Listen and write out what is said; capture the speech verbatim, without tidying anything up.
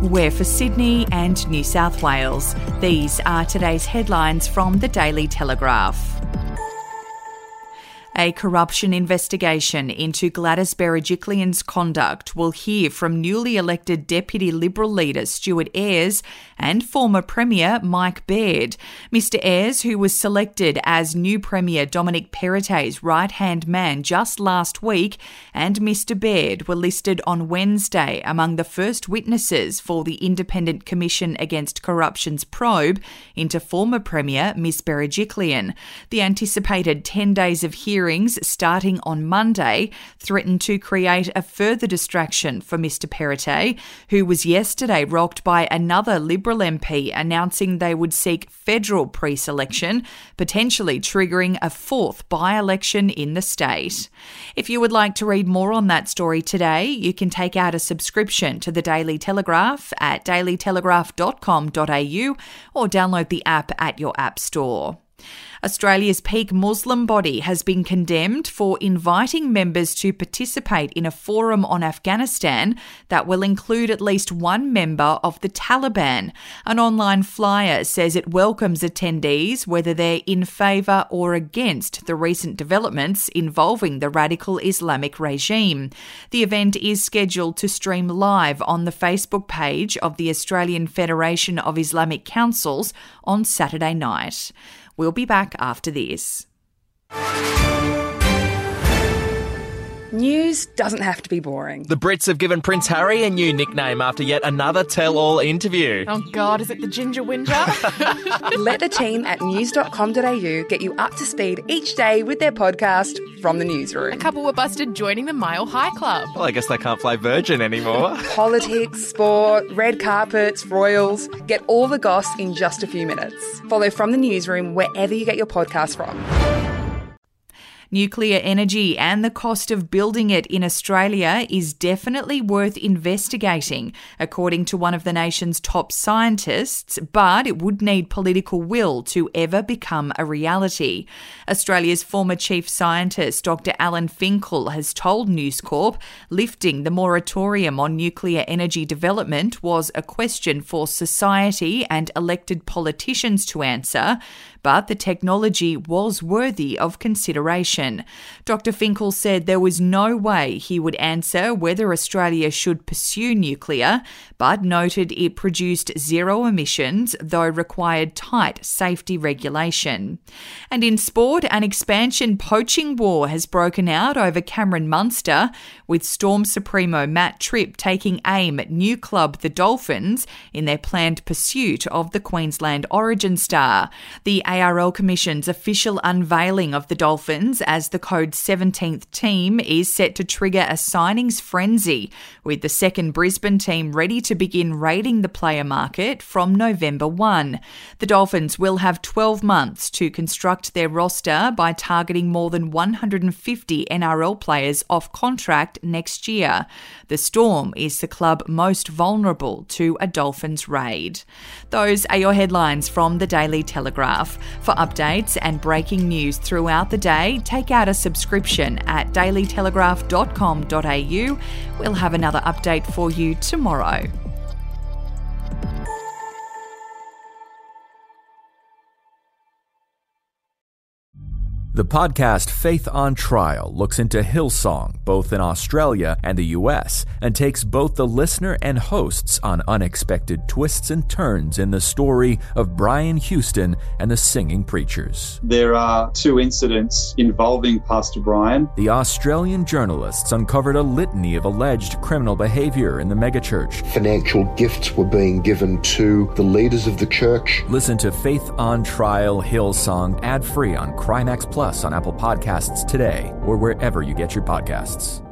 We're for Sydney and New South Wales. These are today's headlines from the Daily Telegraph. A corruption investigation into Gladys Berejiklian's conduct will hear from newly elected Deputy Liberal leader Stuart Ayres and former Premier Mike Baird. Mister Ayres, who was selected as new Premier Dominic Perrottet's right-hand man just last week, and Mister Baird were listed on Wednesday among the first witnesses for the Independent Commission Against Corruption's probe into former Premier Miss Berejiklian. The anticipated ten days of hearings starting on Monday threatened to create a further distraction for Mister Perrottet, who was yesterday rocked by another Liberal M P announcing they would seek federal pre-selection, potentially triggering a fourth by-election in the state. If you would like to read more on that story today, you can take out a subscription to the Daily Telegraph at daily telegraph dot com dot a u or download the app at your app store. Australia's peak Muslim body has been condemned for inviting members to participate in a forum on Afghanistan that will include at least one member of the Taliban. An online flyer says it welcomes attendees whether they're in favour or against the recent developments involving the radical Islamic regime. The event is scheduled to stream live on the Facebook page of the Australian Federation of Islamic Councils on Saturday night. We'll be back after this. News doesn't have to be boring. The Brits have given Prince Harry a new nickname after yet another tell-all interview. Oh God, is it the Ginger Whinger? Let the team at news dot com dot a u get you up to speed each day with their podcast, From the Newsroom. A couple were busted joining the Mile High Club. Well, I guess they can't fly Virgin anymore. Politics, sport, red carpets, royals. Get all the goss in just a few minutes. Follow From the Newsroom wherever you get your podcasts from. Nuclear energy and the cost of building it in Australia is definitely worth investigating, according to one of the nation's top scientists, but it would need political will to ever become a reality. Australia's former chief scientist, Doctor Alan Finkel, has told News Corp lifting the moratorium on nuclear energy development was a question for society and elected politicians to answer, but the technology was worthy of consideration. Doctor Finkel said there was no way he would answer whether Australia should pursue nuclear, but noted it produced zero emissions, though required tight safety regulation. And in sport, an expansion poaching war has broken out over Cameron Munster, with Storm Supremo Matt Tripp taking aim at new club the Dolphins in their planned pursuit of the Queensland Origin star. The A R L Commission's official unveiling of the Dolphins as the Code seventeenth team is set to trigger a signings frenzy, with the second Brisbane team ready to begin raiding the player market from November first. The Dolphins will have twelve months to construct their roster by targeting more than one hundred fifty N R L players off contract next year. The Storm is the club most vulnerable to a Dolphins raid. Those are your headlines from the Daily Telegraph. For updates and breaking news throughout the day, take out a subscription at daily telegraph dot com dot a u. We'll have another update for you tomorrow. The podcast Faith on Trial looks into Hillsong, both in Australia and the U S, and takes both the listener and hosts on unexpected twists and turns in the story of Brian Houston and the Singing Preachers. There are two incidents involving Pastor Brian. The Australian journalists uncovered a litany of alleged criminal behaviour in the megachurch. Financial gifts were being given to the leaders of the church. Listen to Faith on Trial Hillsong ad-free on Crimex Plus on Apple Podcasts today or wherever you get your podcasts.